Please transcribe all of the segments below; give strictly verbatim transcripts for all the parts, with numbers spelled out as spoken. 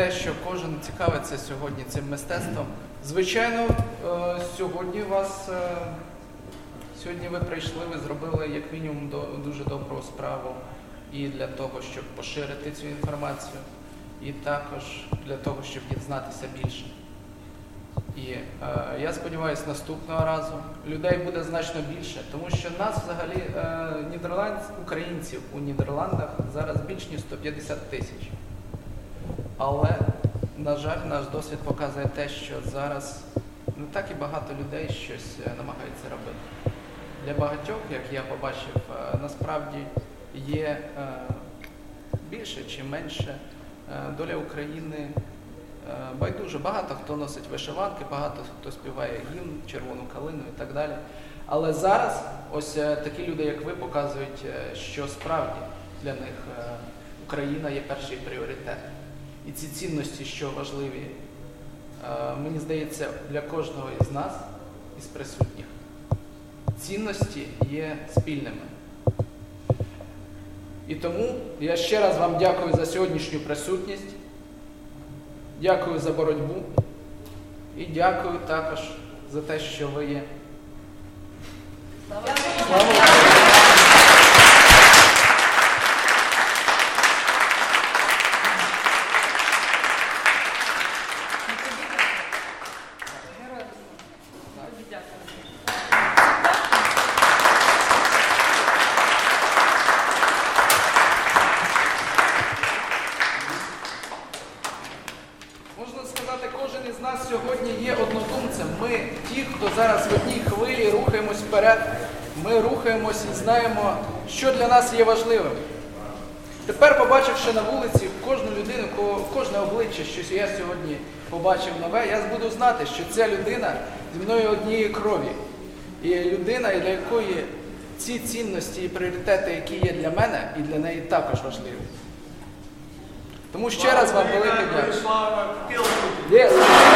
те, що кожен цікавиться сьогодні цим мистецтвом. Звичайно, сьогодні вас, сьогодні ви прийшли, ви зробили як мінімум дуже добру справу і для того, щоб поширити цю інформацію, і також для того, щоб дізнатися більше. І е, я сподіваюся, наступного разу людей буде значно більше, тому що нас взагалі е, нідерланд... українців у Нідерландах зараз більш ніж сто п'ятдесят тисяч. Але, на жаль, наш досвід показує те, що зараз не так і багато людей щось намагаються робити. Для багатьох, як я побачив, е, насправді є е, більше чи менше е, доля України байдуже. Багато хто носить вишиванки, багато хто співає гімн, червону калину і так далі. Але зараз ось такі люди, як ви, показують, що справді для них Україна є перший пріоритет. І ці цінності, що важливі, мені здається, для кожного із нас, із присутніх, цінності є спільними. І тому я ще раз вам дякую за сьогоднішню присутність. Дякую за боротьбу і дякую також за те, що ви є. Слава Україні! Сьогодні є однодумцем. Ми, ті, хто зараз в одній хвилі, рухаємось вперед, ми рухаємось і знаємо, що для нас є важливим. Тепер, побачивши на вулиці кожну людину, кожне обличчя, що я сьогодні побачив нове, я буду знати, що ця людина зі мною однієї крові. І людина, для якої ці цінності і пріоритети, які є для мене, і для неї також важливі. Тому ще раз вам велике дякую. Yes.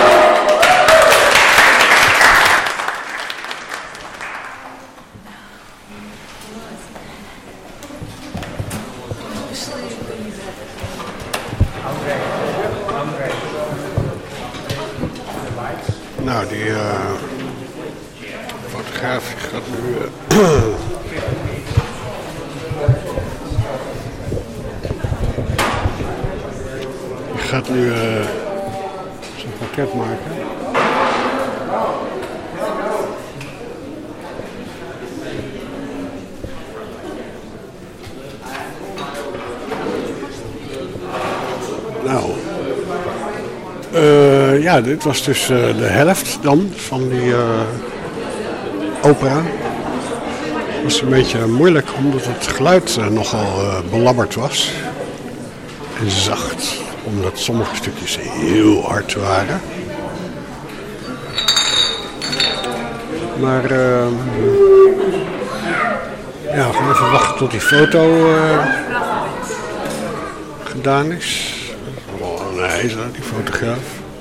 Nou, die uh, fotograaf gaat nu... Uh, gaat nu uh, zijn portret maken. Nou, uh, ja, dit was dus uh, de helft dan van die uh, opera. Het was een beetje moeilijk omdat het geluid uh, nogal uh, belabberd was en zacht. Omdat sommige stukjes heel hard waren. Maar uh, ja, we gaan even wachten tot die foto uh, gedaan is. Oh nee, zo, die fotograaf.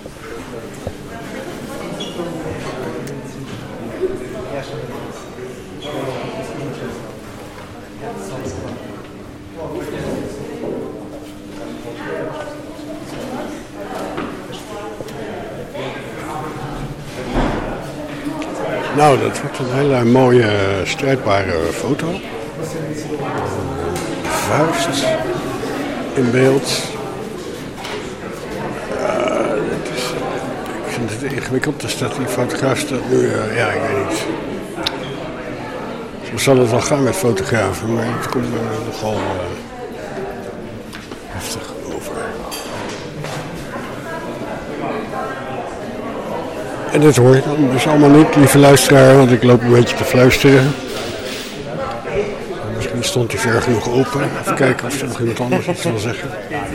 Nou, dat wordt een hele mooie, strijdbare foto. Vuist in beeld. Uh, is, ik vind het ingewikkeld, dus dat die fotograaf staat nu, uh, ja, ik weet niet. Zo zal het wel gaan met fotografen, maar het komt uh, nogal uh, heftig over. En dat hoor je dan dus allemaal niet, lieve luisteraar, want ik loop een beetje te fluisteren. Misschien stond hij ver genoeg open. Even kijken of er nog iemand anders iets wil zeggen.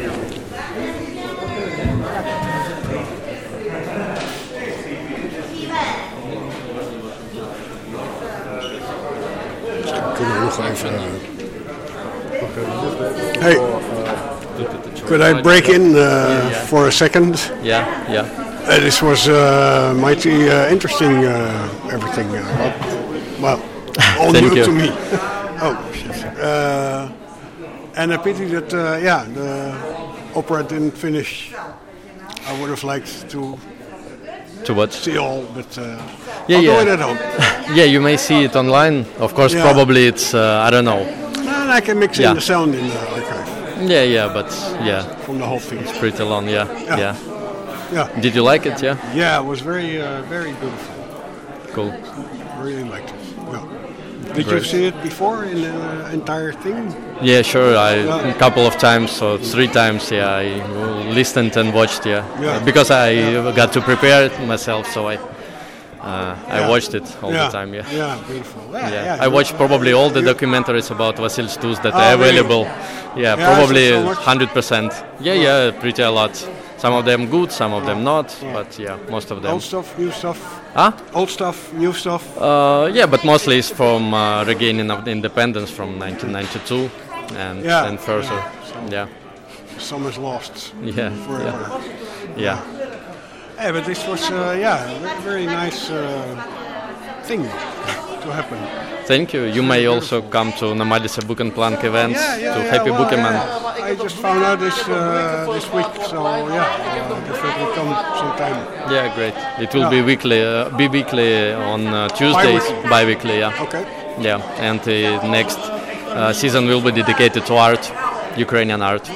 Misschien kunnen we nog even... Hey, could I break in uh, for a second? Yeah, yeah. Uh, this was uh, mighty uh, interesting, uh, everything. Uh, well, all Thank new you. to me. Oh, shit. Uh, and a pity that, uh, yeah, the opera didn't finish I would have liked to To what? see all, but uh, Yeah, I'll yeah. do it at home. Yeah, you may see it online. Of course, Yeah. probably it's uh, I don't know. And I can mix Yeah. in the sound in the archive Yeah, yeah, but yeah, from the whole thing. pretty long. Yeah, Yeah. yeah. Yeah, Did you like it? Yeah, yeah, it was very, uh, very beautiful. cool. Really liked it. Yeah. Did you Great. see it before in the entire thing? Yeah, sure. I Yeah. a couple of times, so three times. Yeah, I listened and watched. Yeah, Yeah. Uh, because I got to prepare it myself, so I uh, I Yeah. watched it all yeah. the time. Yeah. Yeah, beautiful. Yeah, Yeah, yeah, I you- watched probably all the you- documentaries about Vasil Stus that Oh, are really? available. Yeah, Yeah, probably so- so much? one hundred percent. Yeah, yeah, pretty a lot. Some of them good, some of them not, but yeah, most of them. Old stuff, new stuff. Huh? Old stuff, new stuff. Uh, yeah, but mostly it's from uh, regaining of the independence from nineteen ninety-two and Yeah, and further. yeah, so- Yeah, Some is lost yeah, forever. yeah, yeah. Hey, but this was, uh, yeah, a ve- very nice uh, thing to happen. Thank you. You may also come to Nomadisa Book and Plank events to Happy well, Bookman. yeah. I just found out this uh, this week, so yeah, uh, definitely come sometime. Yeah, great. It will Yeah. be weekly, uh, be weekly on uh, Tuesdays, Bi-weekly. bi-weekly. Yeah. Okay. Yeah, and the next uh, season will be dedicated to art, Ukrainian art.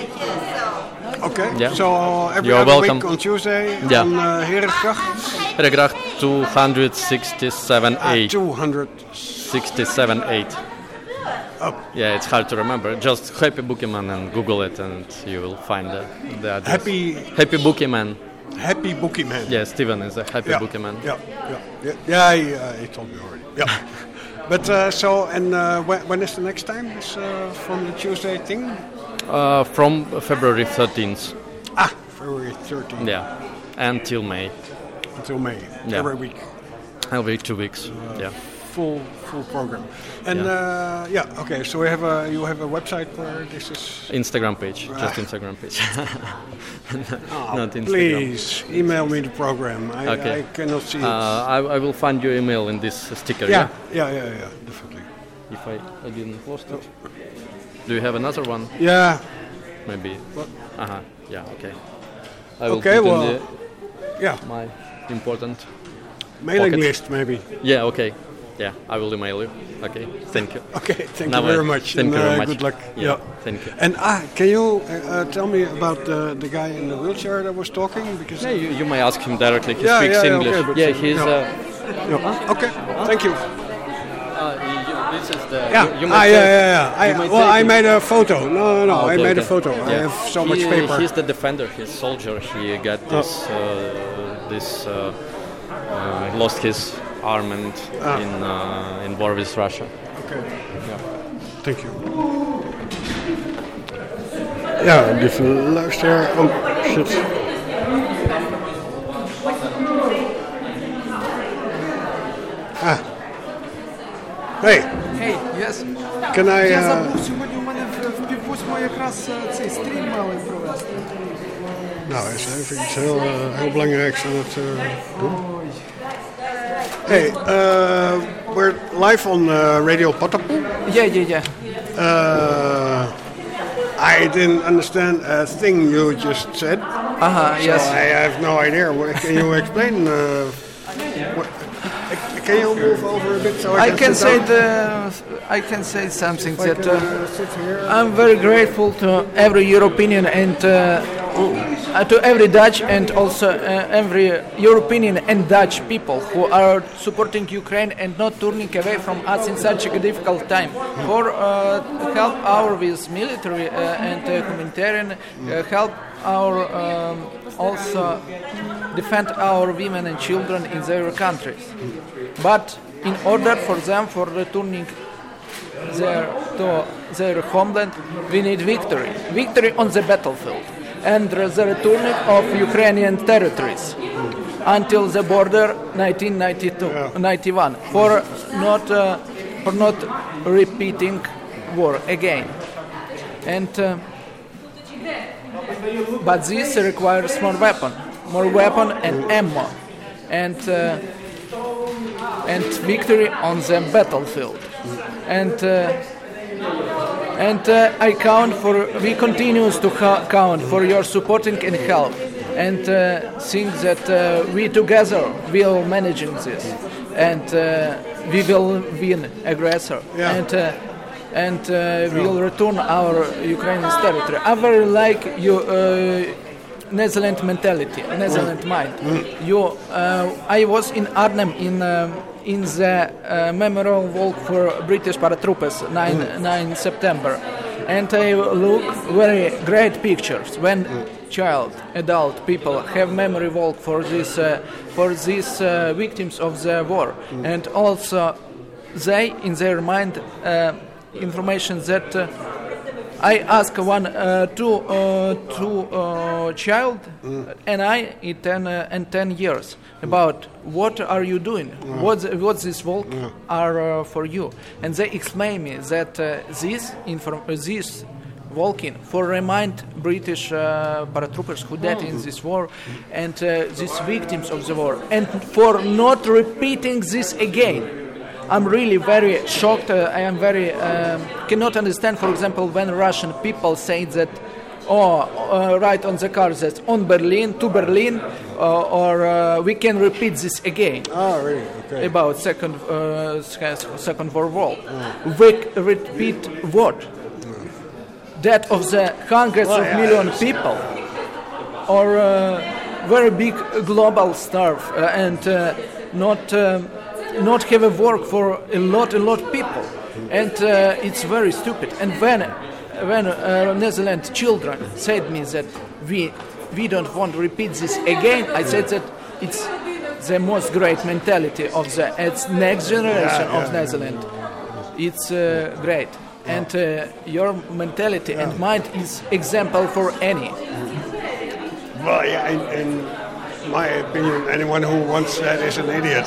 Okay. Yeah. So every You're other welcome. week on Tuesday Yeah. on uh, Herengracht. Paragraph two sixty-seven Ah, eight. two hundred. sixty-seven eight. Up. Yeah, it's hard to remember. Just Happy Bookman and Google it, and you will find the, the address. Happy Happy Bookman. Happy Bookie Man. Yeah, Steven is a Happy Yeah. Bookman. Yeah. Yeah. Yeah. Yeah. He, uh, he told me already. Yeah. But uh, so and uh, when, when is the next time? Is uh, from the Tuesday thing? Uh, from February thirteenth. Ah, February thirteenth. Yeah, until May. Until May. Yeah. Every week. I'll be two weeks. Yeah. Full full program. And Yeah. uh, yeah, okay. So we have a you have a website where this is. Instagram page, just Instagram page. Not Instagram. Please email me the program. I, Okay. I cannot see it. Uh, I, I will find your email in this sticker. yeah, Yeah. yeah, yeah, yeah, definitely. If I, I didn't lost it. Do you have another one? Yeah. Maybe. What? Uh huh. Yeah. Okay. I will Okay, put well, in the, Yeah. my important. Mailing Pocket. list maybe. Yeah. Okay. Yeah. I will email you. Okay. Thank you. Okay. Thank Now you very I- much. Thank and, you very uh, much. Good luck. Yeah. Thank you. And ah, can you uh, uh, tell me about the the guy in the wheelchair that was talking? Because Yeah, you, you may ask him directly. He Yeah, speaks yeah, yeah, English. okay, but- yeah, he's. yeah. Uh, Yeah. Okay. Thank you. uh, you, this is the. Yeah. You, you may ah, say- yeah, yeah, yeah. I, you may well, say I it- made a photo. No, no, no. Oh, I okay, made okay. a photo. I Yeah. have so He- much paper. He's the defender. He's soldier. He got Oh. this. Uh, this. Uh, uh, lost his arm and Ah. in uh, in war with Russia. Okay. Yeah. Thank you. Ja, lieve luisteraar. Oh, shit. Ah. Hey, Hey, yes. can I... Я Uh, забув, сьогодні у мене в, в піввосьмої якраз е, цей стрім мали провести. nou, is even iets heel, uh, heel belangrijks aan het uh, doen. Hey, uh, we're live on uh, Radio Patapu. Yeah, yeah, yeah. Uh, I didn't understand a thing you just said. Ага, yes. I have no idea. What- Can you explain? Uh, what, can you move over a bit so I, I can sit say down? the, I can say something If I that can, uh, uh, sit here. I'm very grateful to every European and uh, uh, to every Dutch and also uh, every European and Dutch people who are supporting Ukraine and not turning away from us in such a difficult time. For uh, help our with military uh, and uh, humanitarian uh, help our um, also defend our women and children in their countries. But in order for them for returning their, to their homeland, we need victory. Victory on the battlefield and the returning of Ukrainian territories until the border nineteen ninety-two, ninety-one for not uh, for not repeating war again. And uh, but this requires more weapon, more weapon and ammo, and uh, and victory on the battlefield. And uh, and uh, I count for we continues to ha- count for your supporting and help. and uh, think that uh, we together will managing this, and uh, we will win aggressor, Yeah. and uh, and uh, we will return our Ukrainian territory. I very like you. Uh, Netherlands mentality, Netherlands mind. You, uh, I was in Arnhem in um, in the uh, memorial walk for British paratroopers, nine September, and I look very great pictures when child, adult people have memory walk for this uh, for these uh, victims of the war, and also they in their mind uh, information that. Uh, I ask one uh, two uh, two uh, child mm. and I in ten uh, and ten years about what are you doing, mm. what what this walk mm. are uh, for you, and they explain me that uh, this inform uh, this walking for remind British uh, paratroopers who died in this war and uh, these victims of the war, and for not repeating this again. I'm really very shocked. Uh, I am very um, cannot understand. For example, when Russian people say that, oh, uh, write on the car that on Berlin to Berlin, uh, or uh, we can repeat this again. Oh, really? Okay. About second uh, second World War. Mm. We repeat what? Mm. That of the hundreds well, of yeah, million people, or uh, very big global starve uh, and uh, not. Um, not have a work for a lot, a lot of people, and uh, it's very stupid. And when, when uh, Netherlands children said me that we, we don't want to repeat this again, I said that it's the most great mentality of the it's next generation yeah, yeah, of Netherlands. Yeah. It's uh, great, and uh, your mentality yeah. and mind is example for any. Well, yeah, in, in my opinion, anyone who wants that is an idiot.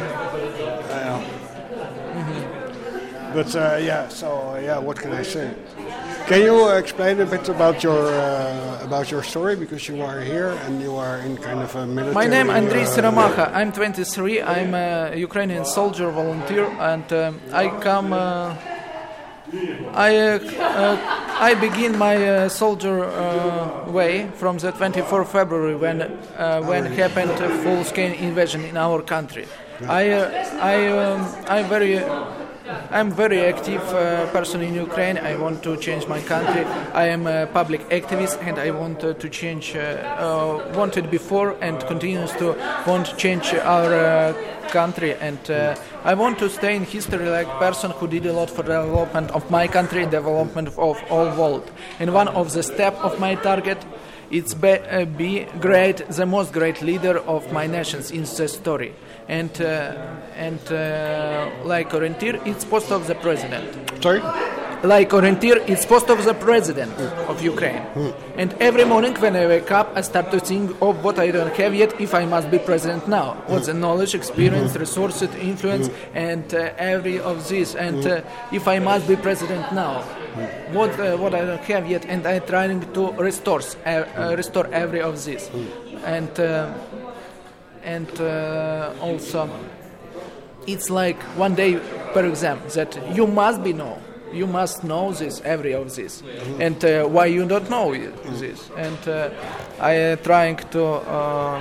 But uh, yeah, so uh, yeah, what can I say? Can you uh, explain a bit about your uh, about your story, because you are here and you are in kind of a military. My name is Andrei uh, Siramacha. I'm twenty-three. I'm a Ukrainian soldier volunteer, and um, I come. Uh, I uh, uh, I begin my uh, soldier uh, way from the twenty-fourth of February when uh, when happened a full-scale invasion in our country. I uh, I um, I'm very. I'm very active uh, person in Ukraine. I want to change my country. I am a public activist, and I want uh, to change. Uh, uh, wanted before and continues to want to change our uh, country. And uh, I want to stay in history like person who did a lot for the development of my country, development of all world. And one of the step of my target. It's be, uh, be great, the most great leader of my nations in the story, and uh, and uh, like orienteer, it's post of the president. Sorry. Like orienteer, it's post of the president mm. of Ukraine. Mm. And every morning when I wake up, I start to think of what I don't have yet. If I must be president now, mm. what's the knowledge, experience, mm. resources, influence, mm. and uh, every of this. And mm. uh, if I must be president now. What uh, what I don't have yet, and I'm trying to restore uh, uh, restore every of this, and uh, and uh, also it's like one day per exam that you must be know, you must know this every of this, and uh, why you don't know this, and uh, I am trying to uh,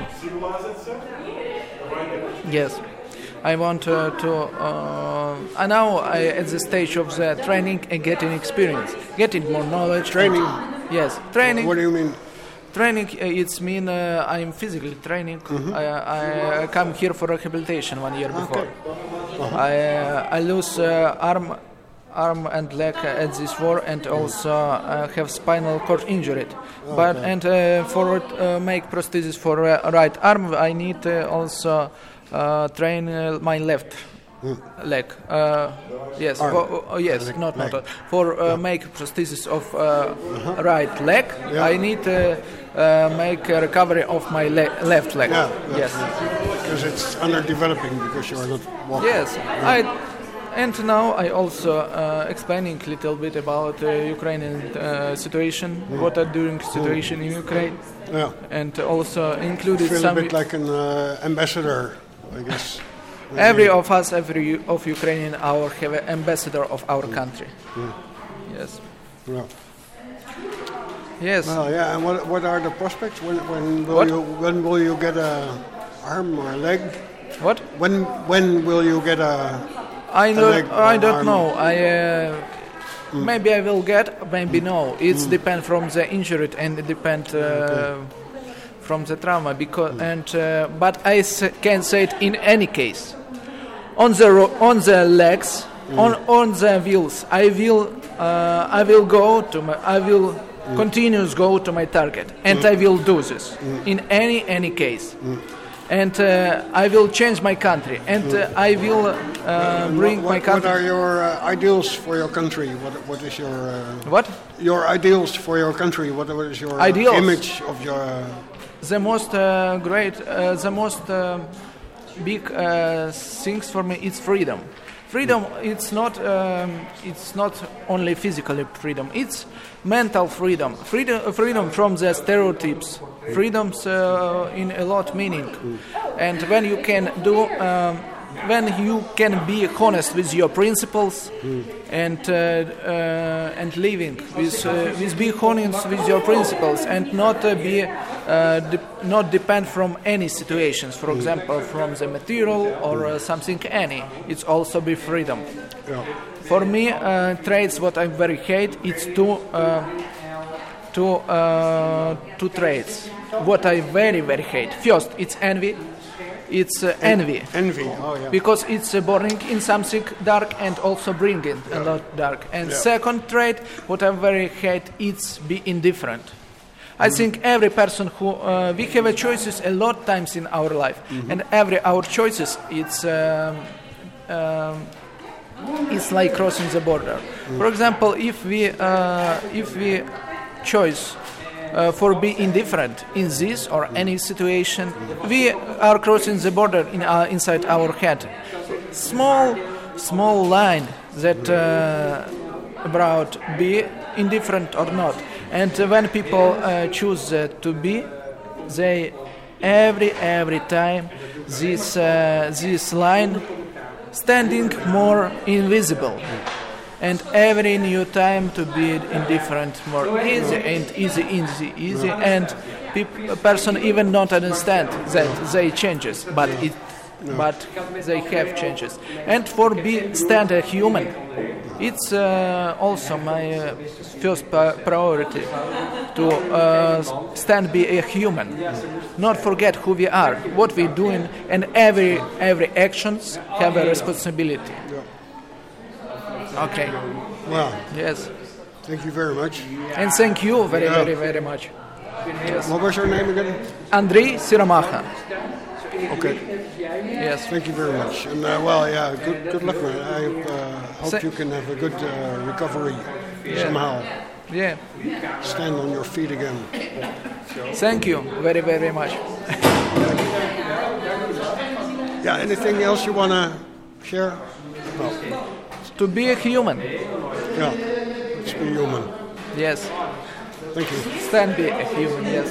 yes. I want uh, to, uh, and now I at the stage of the training and getting experience, getting more knowledge. Training? And, yes, training. What do you mean? Training, uh, it's mean uh, I'm physically training. Mm-hmm. I, I come here for rehabilitation one year before. Okay. Uh-huh. I, uh, I lose uh, arm arm and leg at this war, and also uh, have spinal cord injury. Okay. But and uh, for uh, make prosthesis for uh, right arm, I need uh, also uh, train uh, my left mm. leg. Uh, yes, for, uh, yes, leg, not leg. not for uh, yeah. make prosthesis of uh, uh-huh. right leg. Yeah. I need uh, uh, make a recovery of my le- left leg. Yeah, yes, because it's underdeveloping because you are not walking. Yes, yeah. I. And now I also uh, explaining a little bit about uh, Ukrainian uh, situation, mm. what are doing situation mm. in Ukraine, yeah. and also included feel some. a bit like an uh, ambassador, I guess. Every of us, every of Ukrainian, our have an ambassador of our mm. country. Mm. Yes. Yeah. Yes. Well, yeah. And what what are the prospects? When when will What? you when will you get a arm or a leg? What? When when will you get a? I leg don't. or I don't arm? know. I uh, maybe I will get. Maybe no. It's depend from the injury and it depend uh, from the trauma. Because and uh, but I s- can say it in any case. On the ro- on the legs, on on the wheels, I will uh, I will go to my I will continuous go to my target, and I will do this in any any case. And uh, I will change my country, and uh, I will uh, bring what, my what country. are your uh, ideals for your country? What what is your uh, What? your ideals for your country? What, what is your uh, Ideals? image of your? Uh, The most uh, great, uh, the most uh, big uh, things for me is freedom. Freedom. It's not. Um, it's not only physical freedom. It's mental freedom. Freedom. Freedom from the stereotypes. Freedoms uh, in a lot meaning. And when you can do. Um, when you can be honest with your principles and uh, uh, and living with uh, with be honest with your principles and not uh, be uh, de- not depend from any situations, for example from the material or uh, something any. It's also be freedom. yeah. For me, uh, traits what I very hate it's two uh, two uh, two traits what I very very hate. First, it's envy. It's uh, envy. Envy. Oh yeah. Because it's uh, burning in something dark and also bringing a lot dark. And Yeah. second trait, what I very hate, it's be indifferent. I think every person who uh, we have a choices a lot times in our life, and every our choices it's um, um, it's like crossing the border. For example, if we uh, if we choose uh, for be indifferent in this or any situation, we are crossing the border in our, inside our head. Small, small line that uh, about be indifferent or not. And uh, when people uh, choose uh, to be, they every every time this uh, this line standing more invisible. And every new time to be indifferent more easy and easy, easy, easy, and peop- a person even not understand that they changes, but it, but they have changes. And for be stand a human, it's uh, also my uh, first pa- priority to uh, stand be a human, not forget who we are, what we doing, and every every actions have a responsibility. Okay. Well, Yes. thank you very much. And thank you very, Yeah. very, very much. Yes. What was your name again? Andrei Siromacha. Okay. Yes. Thank you very much. And uh, well, yeah, good good luck, man. I uh, hope Sa- you can have a good uh, recovery Yeah. somehow. Yeah. Stand on your feet again. Thank you very, very much. Yeah. Anything else you wanna share? No. To be a human. Yeah. Let's be human. Yes. Thank you. Stand be a human. Yes.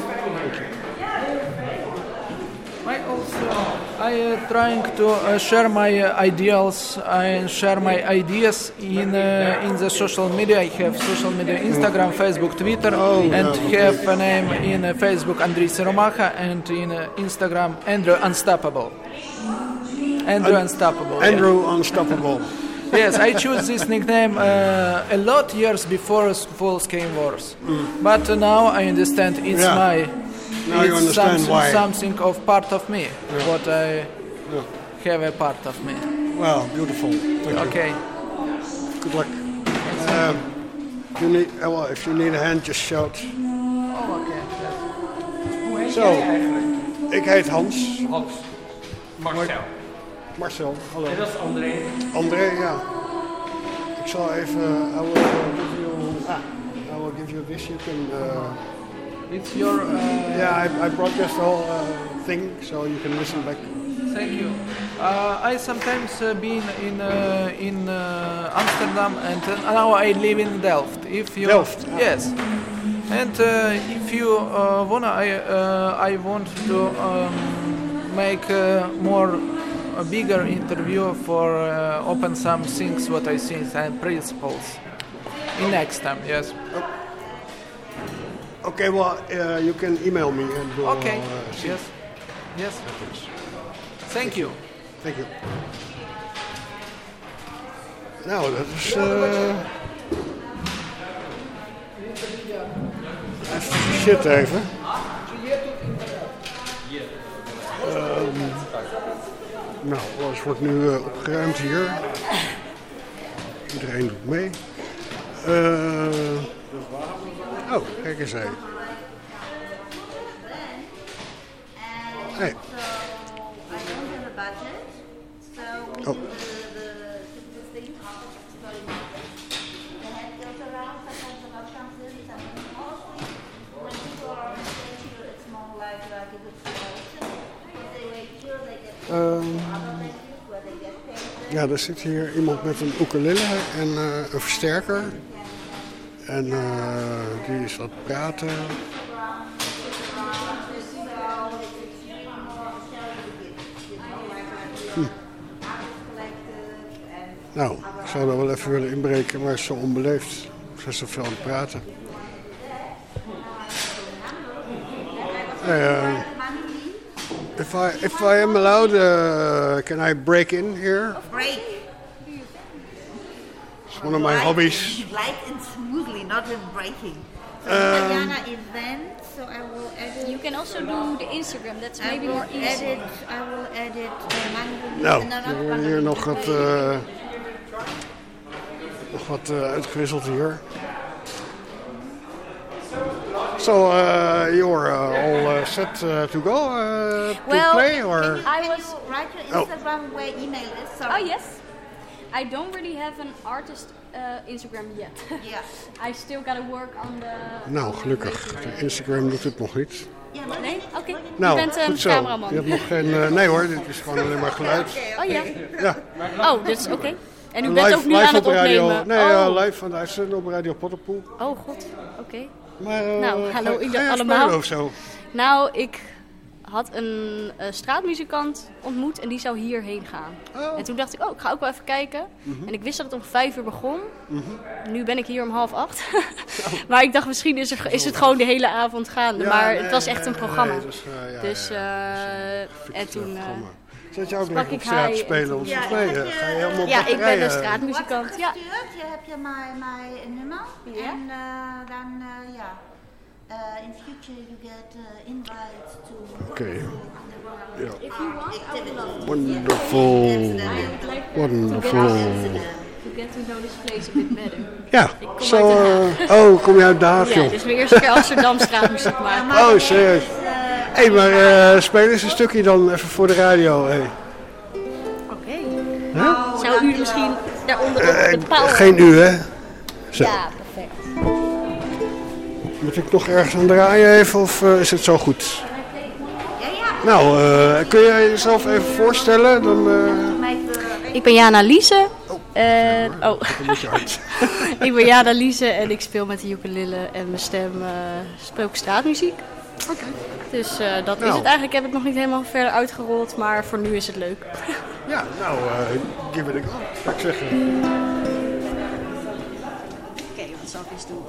I also I uh, trying to uh, share my uh, ideals and share my ideas in uh, in the social media. I have social media: Instagram, Facebook, Twitter, Oh, and yeah. have a name in uh, Facebook Andrei Siromacha and in uh, Instagram Andrew Unstoppable. Andrew Unstoppable. yeah. Andrew Unstoppable. Yes, I choose this nickname uh, a lot years before full scale wars, but uh, now I understand it's Yeah. my. Now it's you understand something, why. something of part of me, what I have a part of me. Well, beautiful. Thank you. Okay. Good luck. Um, you need, uh, well, if you need a hand, just shout. Oh, okay. Zo, ik heet Hans. Hans. Marcel. Marcel, hallo. En dat is André. André, ja. Ik zal even, I will uh, give you, ah, I will give you this. You can, uh, It's your. Uh, yeah, I, I broadcast the whole uh, thing, so you can listen back. Thank you. Uh, I sometimes uh, been in uh, in uh, Amsterdam, and uh, now I live in Delft. If you Delft, ah. yes, and uh, if you uh, wanna, I uh, I want to um, make uh, more a bigger interview for uh, open some things what I think and principles in next time. Yes. Okay, well, uh, you can email me and we'll Okay. uh, see. Yes. Yes. Thank you. Thank you. Nou, dat is... Uh... Even shit even. Um, nou, alles wordt nu uh, opgeruimd hier. Iedereen doet mee. Uh... Oh, kijk eens heen. Hey. Oh. Um, ja, er zit hier iemand met een ukulele en uh, een versterker. En uh, die is aan het praten. Hm. Nou, ik zou daar wel even willen inbreken, maar het is zo onbeleefd. Ze is zoveel aan het praten. Uh, if I if I am allowed, uh, can I break in here? Break. It's one of my hobbies. Light and smoothly, not in breaking. So Um, Diana event, so I will edit. You can also do the Instagram. That's I maybe will more easy. edit. I will edit the Mango. Nou, no, not er wordt Mango. hier nog wat, uh, nog wat uh, uitgewisseld hier. So uh, you're uh, all uh, set uh, to go uh, to Well, play, or? Can you, I can was- you write your Oh. Instagram where email is? Sorry. Oh yes. I don't really have an artist uh, Instagram yet. Yeah. I still gotta work on the. Nou, gelukkig. De Instagram doet het nog niet. Yeah, but Nee? Oké. Nou, Je bent een goed zo. cameraman. Je hebt nog geen... Uh, nee hoor, dit is gewoon alleen maar geluid. Oh ja. Ja. Oh, dat is oké. En u bent Live, ook nu live aan het op radio. opnemen. Nee, oh. uh, live van de uitzending op Radio Potterpoel. oh god. Oké. Maar, uh, Nou, hallo ga- ieder- ga je allemaal. spelen of zo? Nou, ik had een uh, straatmuzikant ontmoet en die zou hierheen gaan. Oh. En toen dacht ik, oh, ik ga ook wel even kijken. En ik wist dat het om vijf uur begon. Nu ben ik hier om half acht. Maar ik dacht, misschien is, er, is het gewoon de hele avond gaande. Ja, maar nee, het was echt een nee, programma. nee, dus, uh, ja, dus, ja, uh, Fix en het, toen... uh, uh, programma. Zet je ook sprak direct op ik straat hij spelen? en Want toen- volgens mij Ja, uh, heb je- ga je helemaal op ja, ik ben batterijen. een straatmuzikant. Ja. Gestuurd, je hebt je mijn, mijn nummer. Ja. En uh, dan, uh, ja. Uh, in future you get uh, invites to. Oké. Ja. If you want, I would love to. Wonderful. I would like to Wonderful. get to know this place a bit better. Ja, Ik kom zo... uit Den uh, oh, kom je uit Den Haag, Ja, joh? dit is mijn eerste keer Amsterdam straatmuziek maken. Oh, serieus. Hé, hey, maar uh, speel eens een stukje dan even voor de radio. Hey. Oké. Huh? Zou u misschien daaronder op Uh, de paal... geen u, hè? Zo. Ja, perfect. Moet ik nog ergens aan draaien even of uh, is het zo goed? Ja, ja. Nou, uh, kun jij jezelf even voorstellen? Dan, uh... Ik ben Jana Liese. En, oh, een beetje hard. ik ben Jana Liese en ik speel met de ukulele en mijn stem uh, speel ik straatmuziek. Oké. Dus uh, dat Nou. is het eigenlijk. Ik heb het nog niet helemaal verder uitgerold, maar voor nu is het leuk. Ja, nou, uh, give it a go, zou ik zeggen. Oké, wat zal ik eens doen?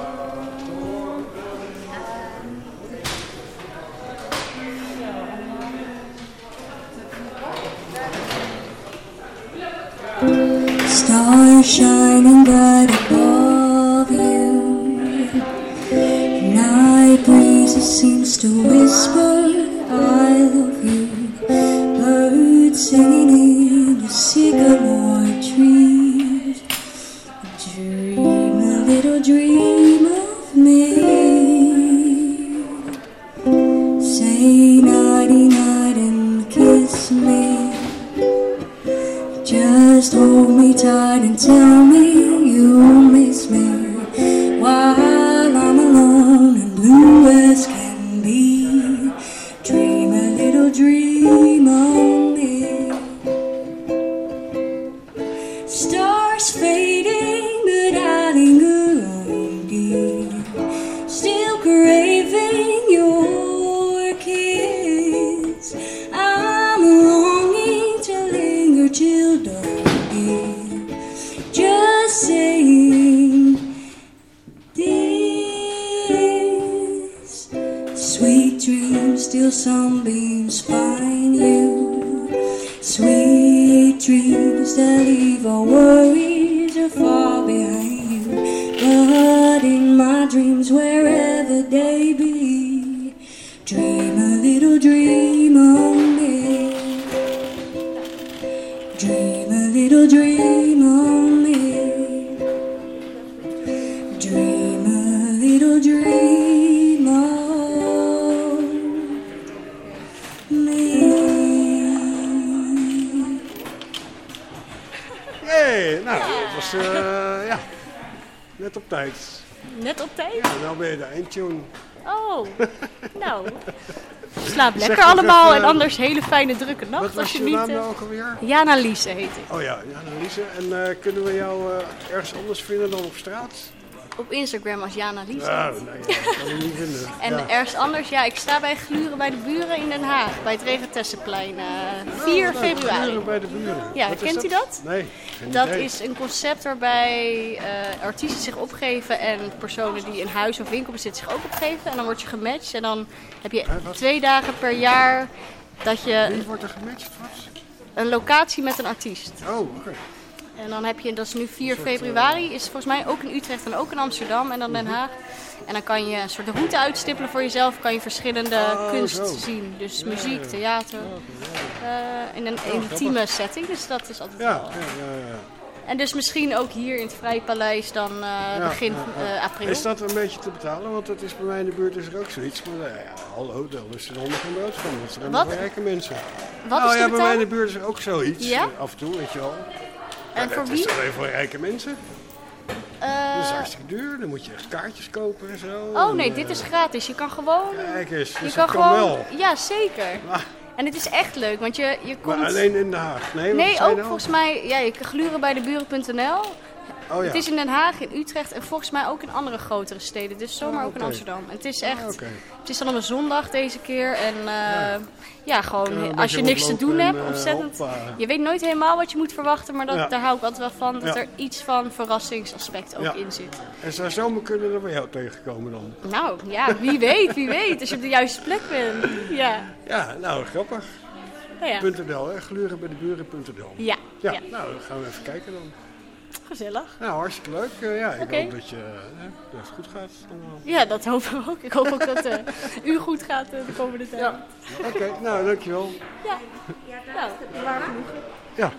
Stars shining bright above you. Night breezes seems to whisper, I love you. Birds singing in the sycamore trees. Dream a little dream of me. Say nighty night and kiss me. Just hold me tight and tell me you'll miss me while I'm alone and blue as can be. Dream a little dream of me. Stars fading, but I linger on dear. Still craving your kiss. I'm longing to linger till dawn, dear. Just saying this. streets that leave all worries are far behind you. But in my dreams, wherever they be, dream a little dream on me. Dream a little dream on me. Dream a little dream on me. Hey, nou, dat was uh, ja, net op tijd. Net op tijd? Ja, nou ben je de eindtune. Oh, nou. Slaap lekker Zeg nog allemaal even, en anders hele fijne drukke nacht. Wat was als je je niet, naam uh, nou ook alweer? Jana Liese heet ik. Oh ja, Jana Liese. En uh, kunnen we jou uh, ergens anders vinden dan op straat? Op Instagram als Jana Liese. Ja, nee, ja, dat kan ik niet vinden. En ja. ergens anders, ja, ik sta bij Gluren bij de Buren in Den Haag, bij het Regentessenplein, uh, vier Oh, nou, februari. Gluren bij de Buren. Ja, Wat kent is u dat? Nee, geen Dat idee. is een concept waarbij uh, artiesten zich opgeven en personen die een huis of winkel bezitten zich ook opgeven. En dan word je gematcht en dan heb je Hè, wat? twee dagen per jaar dat je Wie wordt er gematcht vast? een locatie met een artiest. Oh, oké. Okay. En dan heb je, dat is nu vier februari, is volgens mij ook in Utrecht en ook in Amsterdam en dan Den Haag. En dan kan je een soort route uitstippelen voor jezelf, kan je verschillende Oh, kunst zo. zien. Dus Ja, muziek, ja. theater, uh, in een Oh, intieme setting, dus dat is altijd Ja, wel... ja, ja, ja. En dus misschien ook hier in het Vrije Paleis dan uh, Ja, begin ja, ja. Uh, april. Is dat een beetje te betalen? Want het is bij mij in de buurt is er ook zoiets. Maar uh, ja, hallo, daar lusten de honden geen brood van. Dat zijn Wat? allemaal rijke mensen. Wat nou is ja, te bij mij in betalen? de buurt is er ook zoiets. Ja? uh, af en toe, weet je wel. En Maar voor dat wie? is alleen voor rijke mensen. Uh, Dat is hartstikke duur. Dan moet je echt kaartjes kopen en zo. oh nee, en, dit uh, is gratis. Je kan gewoon... Kijk eens, je dus kan dat kan gewoon... wel. Ja, zeker. Ah. En het is echt leuk, want je, je komt... Maar alleen in Den Haag? Nee, wat Nee, zei je ook nou? volgens mij... Ja, je kan gluren bij de buren punt n l. Oh, ja. Het is in Den Haag, in Utrecht en volgens mij ook in andere grotere steden. Dus zomaar Ah, ook in oké. Amsterdam. En het is echt... Ah, okay. Het is dan op een zondag deze keer. En uh, ja. ja, gewoon Uh, een als je beetje niks te rondlopen doen en, hebt, uh, ontzettend... hoppa. Je weet nooit helemaal wat je moet verwachten, maar dat, Ja. daar hou ik altijd wel van. Dat Ja. er iets van verrassingsaspect ook Ja. in zit. En zou zomaar kunnen dat we jou tegenkomen dan? Nou, ja, wie weet, wie weet. Als je op de juiste plek bent. Ja. Ja, nou, grappig. Nou ja. .nl, hè? Gluren bij de buren punt n l. Ja. Ja, ja. nou, dan gaan we even kijken dan. Gezellig. Nou, hartstikke leuk. Uh, ja, ik Oké. hoop dat, je, uh, dat het goed gaat. allemaal. Ja, dat hopen we ook. Ik hoop ook dat uh, u goed gaat uh, de komende tijd. Ja. Oké, okay, nou, dankjewel. Ja. Nou, waar genoeg. Ja.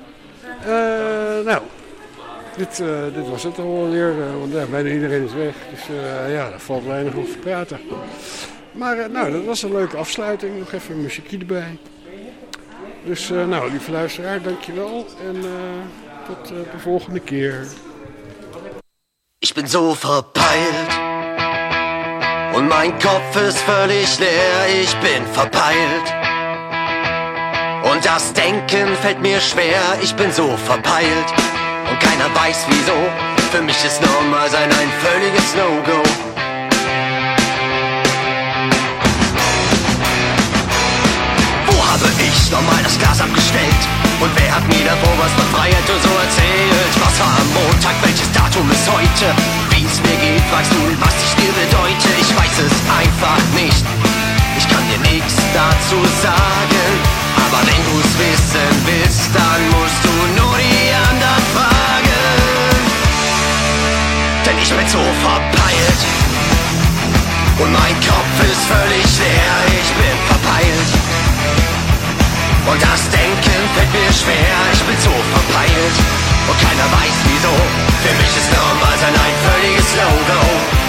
Uh, nou, dit, uh, dit was het alweer. Uh, want ja, bijna iedereen is weg. Dus uh, ja, daar valt weinig over te praten. Maar uh, nou, dat was een leuke afsluiting. Nog even een muziekje erbij. Dus uh, nou, lieve luisteraar, dankjewel. En uh, tot uh, de volgende keer. Ich bin so verpeilt und mein Kopf ist völlig leer, ich bin verpeilt und das Denken fällt mir schwer, ich bin so verpeilt und keiner weiß wieso, für mich ist normal sein ein völliges No-Go. Wo habe ich normal das Glas abgestellt? Und wer hat mir davor was von Freiheit und so erzählt? Was war am Montag, welches Datum ist heute? Wie es mir geht, fragst du, was ich dir bedeute? Ich weiß es einfach nicht, ich kann dir nichts dazu sagen. Aber wenn du's wissen willst, dann musst du nur die anderen fragen. Denn ich bin so verpeilt und mein Kopf ist völlig leer, ich bin verpeilt. Und das Denken fällt mir schwer, ich bin so verpeilt und keiner weiß wieso. Für mich ist normal sein ein völliges No-Go.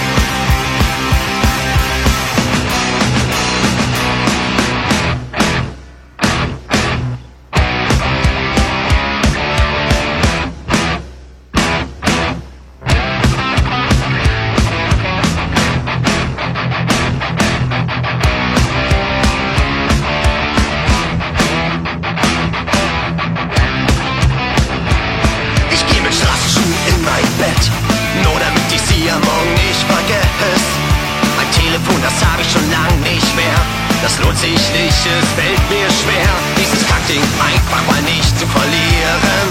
Nur damit ich sie am Morgen nicht vergesse. Ein Telefon, das hab ich schon lang nicht mehr. Das lohnt sich nicht, es fällt mir schwer, dieses Kackding einfach mal nicht zu verlieren.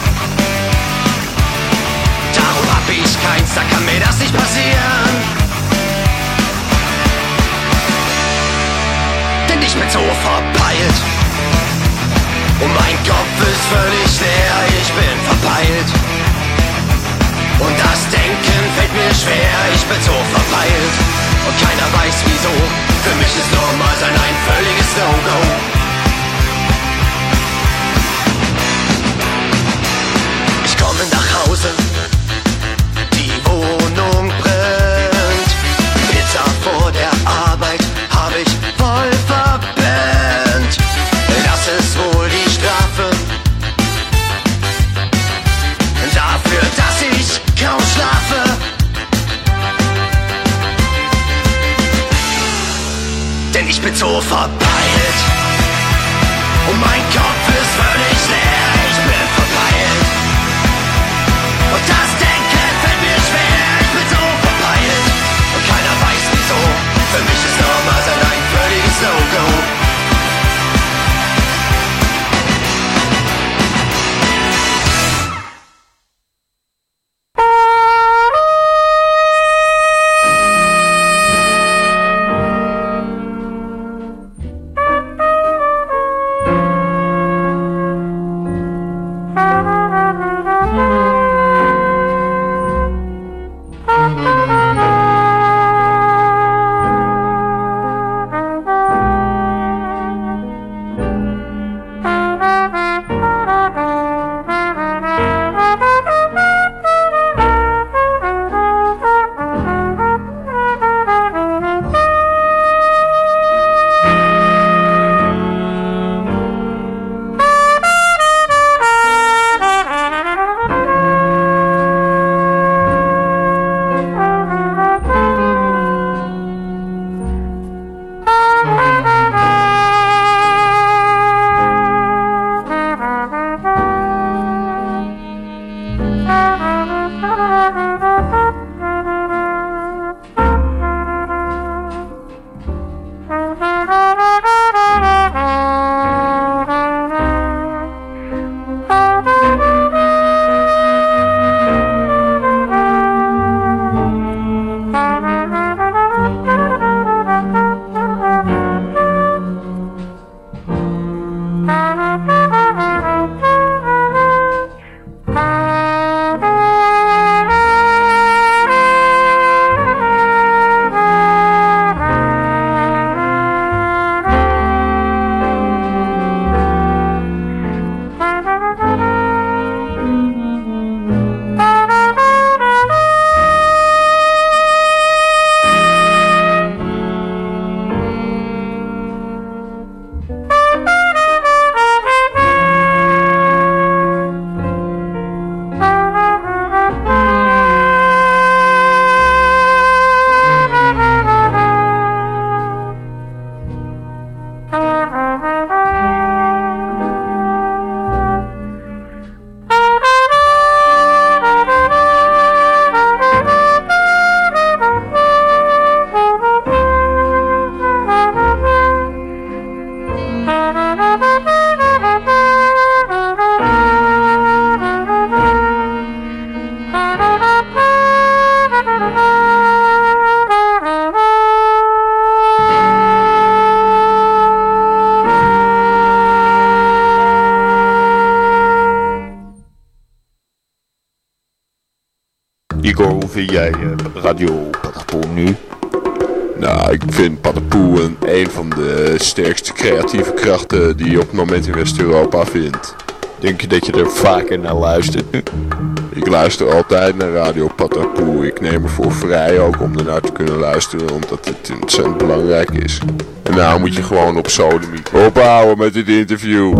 Darum hab ich keins, da kann mir das nicht passieren. Denn ich bin so verpeilt und mein Kopf ist völlig leer. Ich schwer, ich bin so verpeilt und keiner weiß wieso. Für mich ist normal sein ein völliges No-Go. Ich komme nach Hause, die Wohnung brennt. Pizza vor der Arbeit hab ich voll verpennt. Das ist wohl die Strafe dafür, dass ich kaum schlafe. Denn ich bin so verpeilt und mein Kopf ist völlig leer. Ich bin verpeilt und das Denken fällt mir schwer. Ich bin so verpeilt und keiner weiß wieso. Für mich ist normal sein ein völliges No-Go. Igor, hoe vind jij uh, Radio Patapoe nu? Nou, ik vind Patapoe een, een van de sterkste creatieve krachten die je op het moment in West-Europa vindt. Denk je dat je er vaker naar luistert nu? Ik luister altijd naar Radio Patapoe. Ik neem ervoor vrij ook om ernaar te kunnen luisteren, omdat het ontzettend belangrijk is. En nou moet je gewoon op Sodomiet ophouden met dit interview.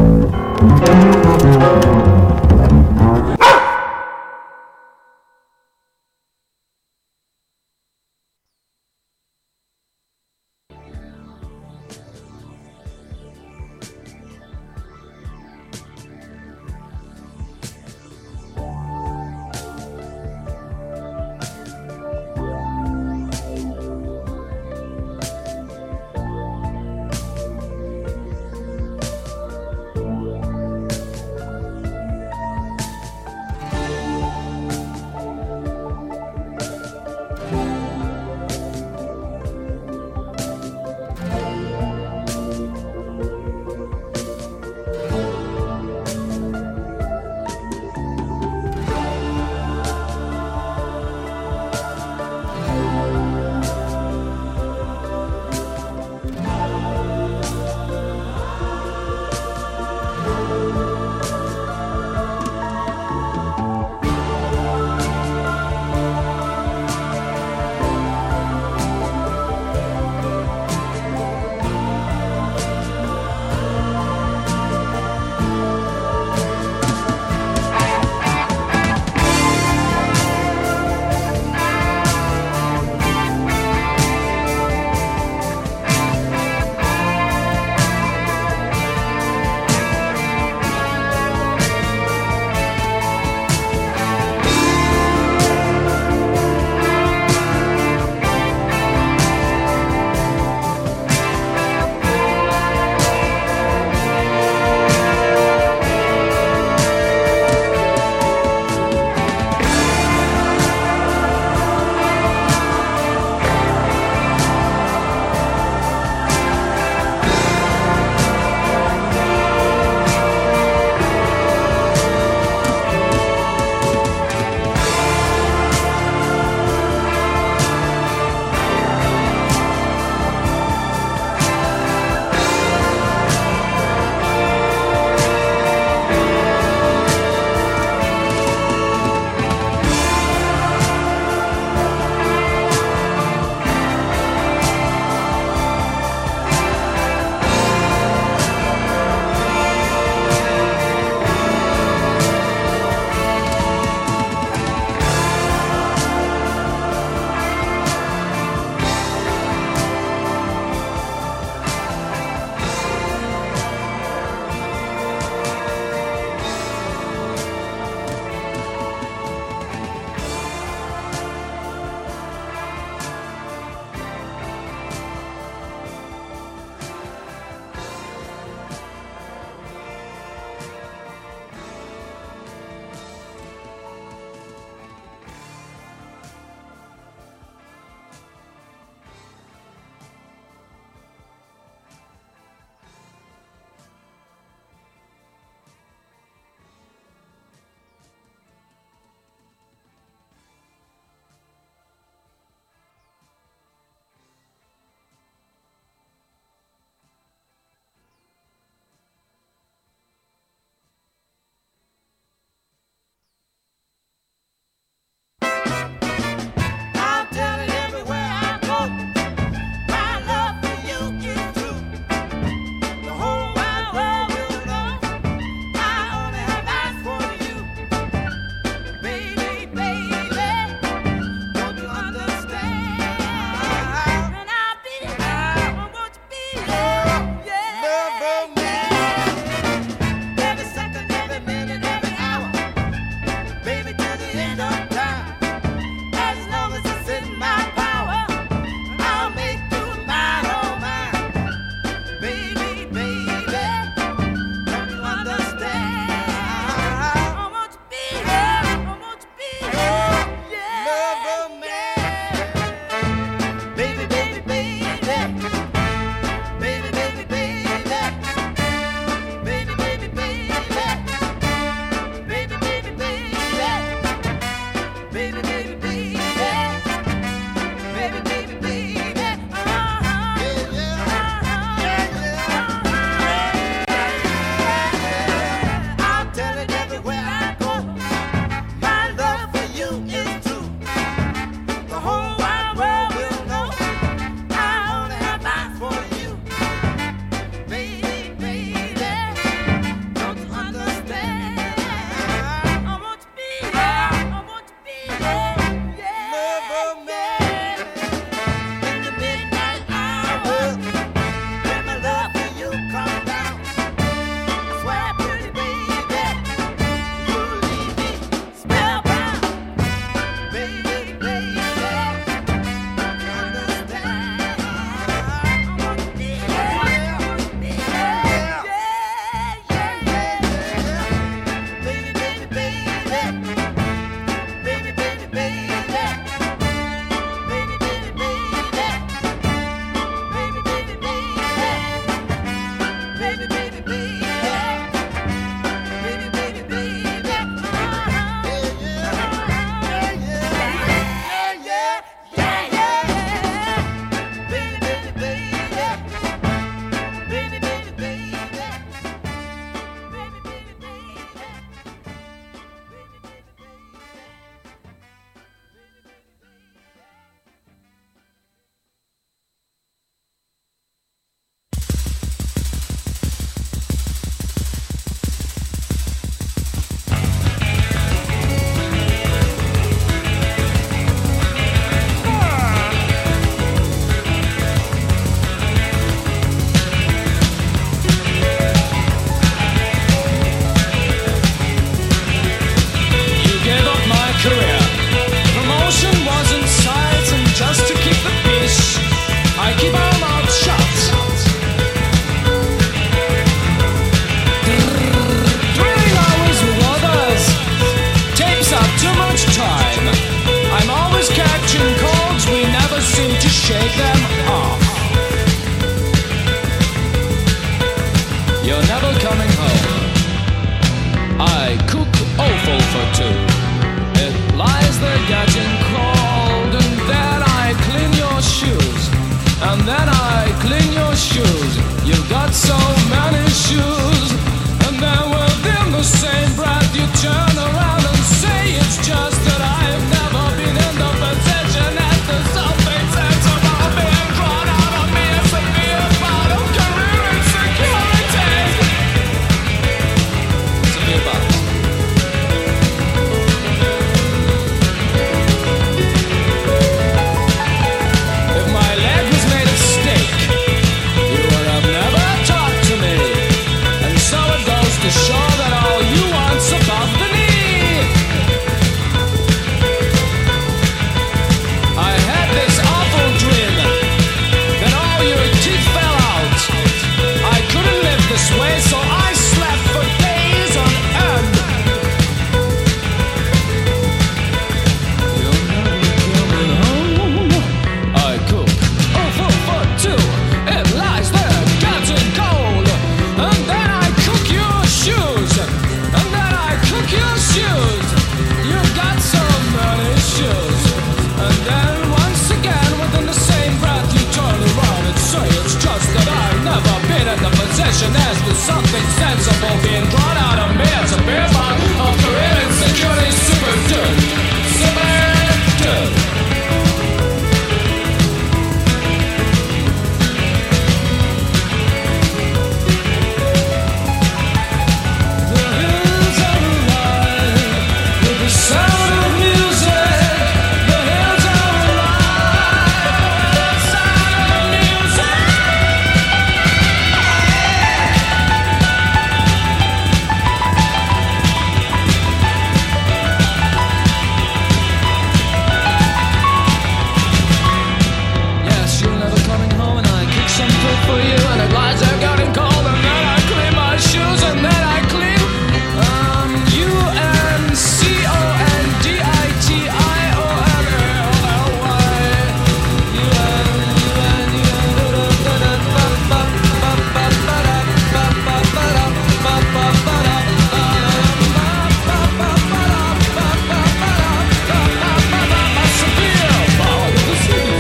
turn around and say it's just that I've never been in the position that there's something sense about being drawn out of me as a mere part of career insecurity. Severe part. If my leg was made of steak, you would have never talked to me. And so it goes to show that all you want's above the knee. I had this awful dream that all your teeth fell out. I couldn't live this way, so I slept for days on end. You're never coming home. I cook a full for two. It lies there, cans and cold. And then I cook your shoes. And then I cook your shoes. You've got so many shoes. And then once again, within the same breath, you turn around and say it's just that I've never been in the possession as to something sensible being drawn out of me. It's a bare bottle of career insecurity, super dude. Super dude. The hills are alive with the sound of music. The hills are alive with the sound of music. Yes, you're never coming home, and I cook some food for you, and it lies there getting cold, and then I clean my shoes, and then I clean um U N C O N D I T I O N A L L Y. U N U N U N da da da ba ba ba ba da ba ba ba da ba ba ba da ba ba ba ba ba da ba ba ba da ba ba ba da. Severe power of the city.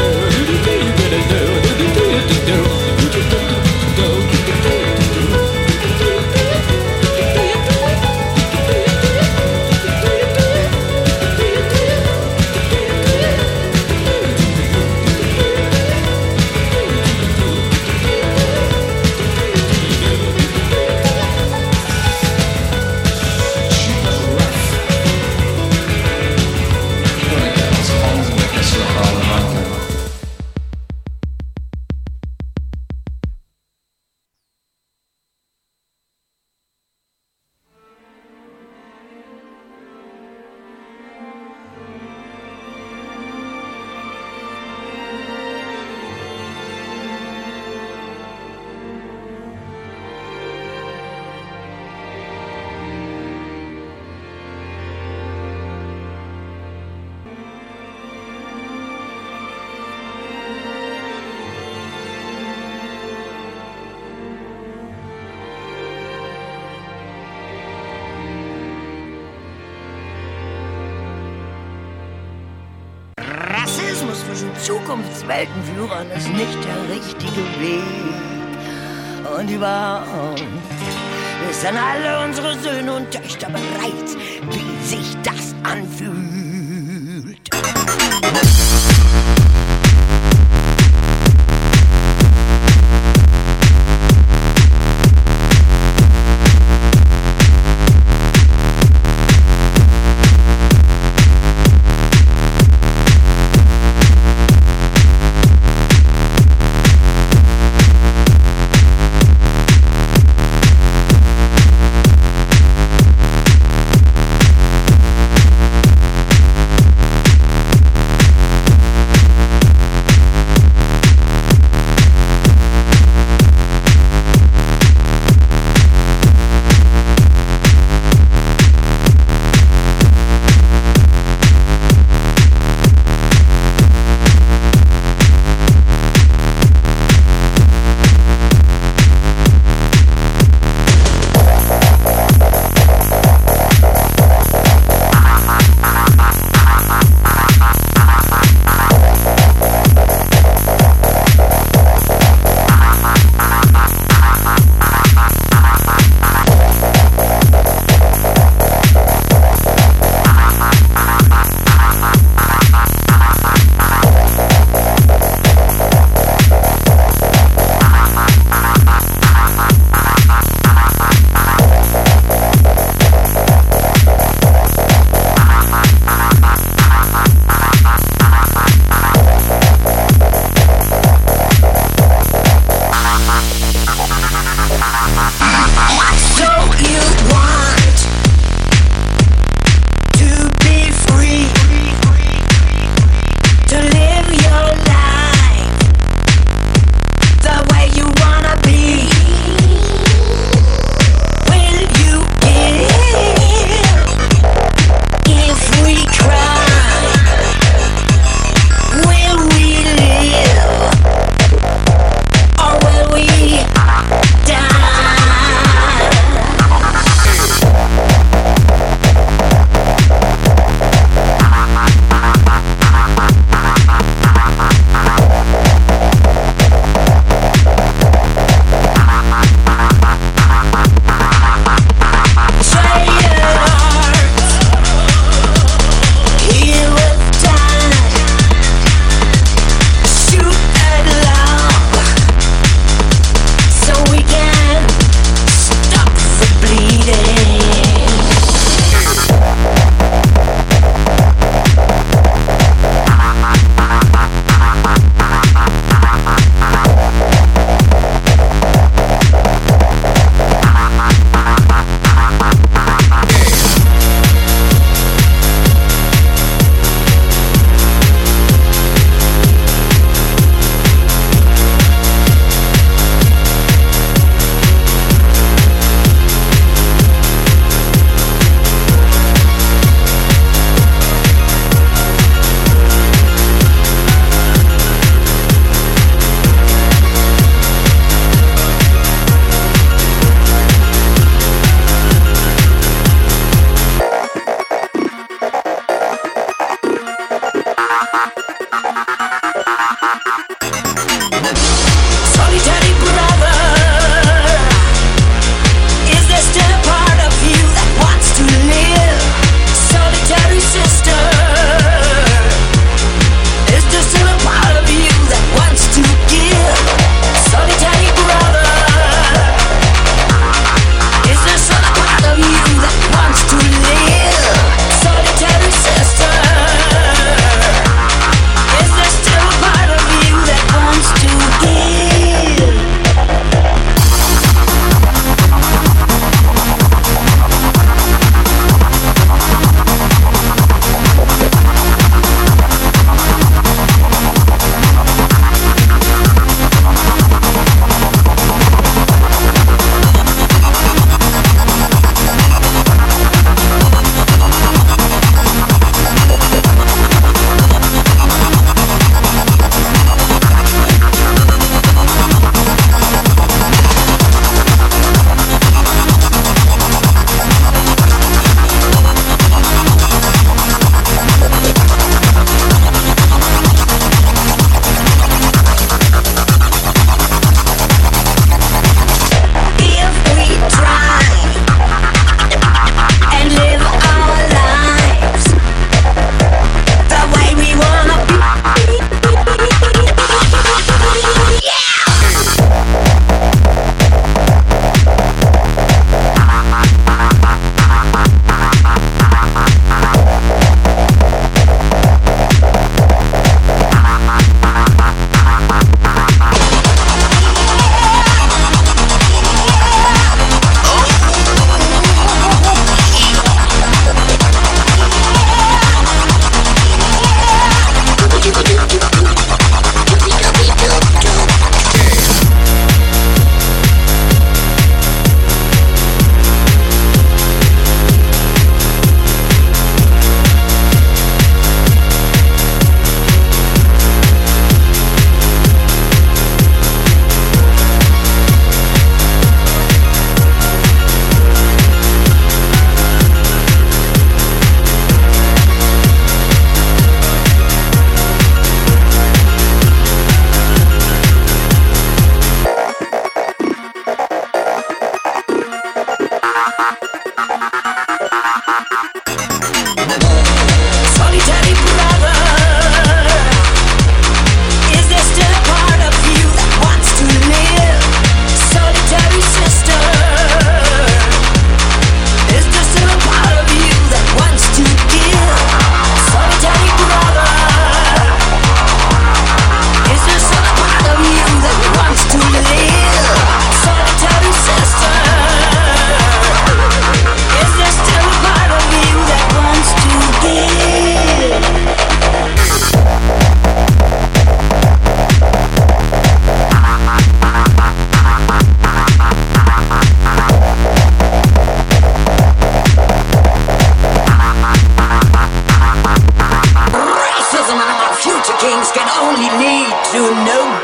Rassismus zwischen Zukunftsweltenführern ist nicht der richtige Weg. Und überhaupt, wir sind alle unsere Söhne und Töchter bereit, wie sich das anfühlt.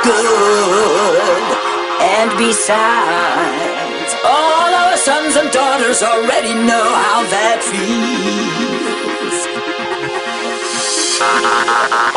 good. And besides, all our sons and daughters already know how that feels.